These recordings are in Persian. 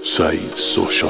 سعید سوشا.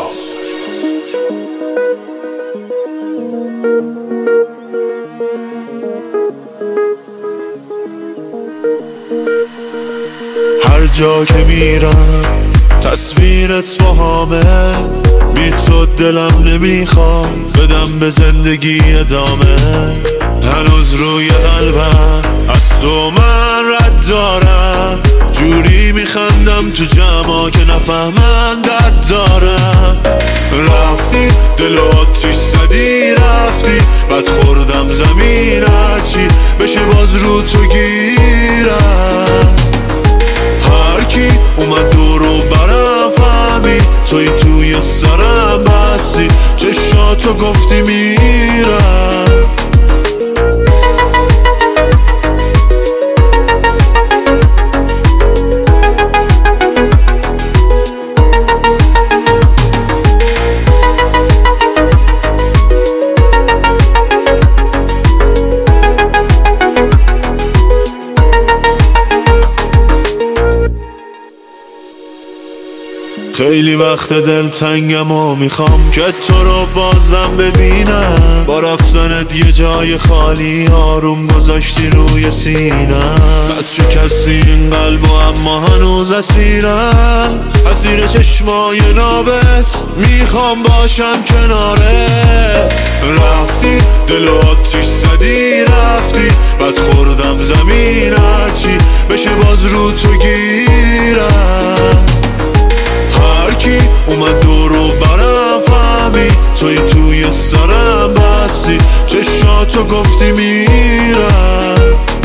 هر جا که میرم تصویرت با همه، بی تو دلم نمیخواد بدم به زندگی ادامه. هنوز روی قلبم از تو من رد دارم، جوری میخندم تو جمعا که نفهمن درد دارم. رفتی دل آتیش زدی رفتی، بعد خوردم زمین هرچی بشه باز رو تو گیرم. هر کی اومد دورو برم فهمید توی سرم بستی، چشاتو گفتی میرم. خیلی وقت دلتنگم و میخوام که تو رو بازم ببینم. با رفتنت یه جای خالی آروم گذاشتی روی سینم. بد شکستی این قلب و اما هنوز اسیرم، اسیر چشمای نابت میخوام باشم کنارت. رفتی دل آتیش زدی رفتی، بعد خوردم زمین هرچی بشه باز رو تو گیرم. هر کی اومد دورو برم فهمید توی سرم بستی، چشاتو گفتی میرم.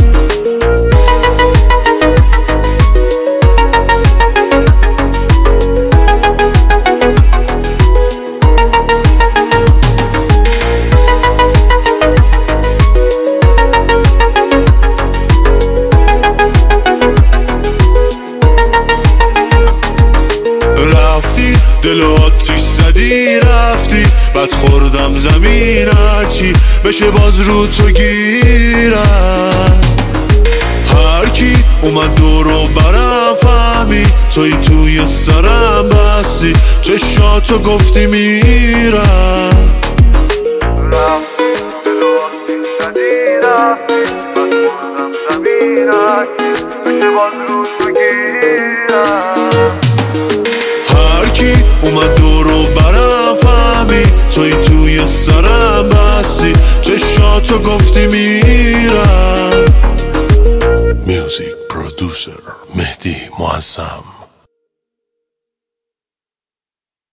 دل آتیش زدی رفتی، بعد خوردم زمین هرچی بشه باز رو تو گیرم. هر کی اومد دورو برم فهمید توی سرم بستی، چشاتو گفتی میرم. رفتی دل آتیش زدی رفتی، بعد خوردم زمین هرچی بشه باز رو تو گیرم. هر کی اومد دورو برم فهمید توی سرم بستی، چشاتو گفتی میرم. میوزیک پرودوسر مهدی معظم.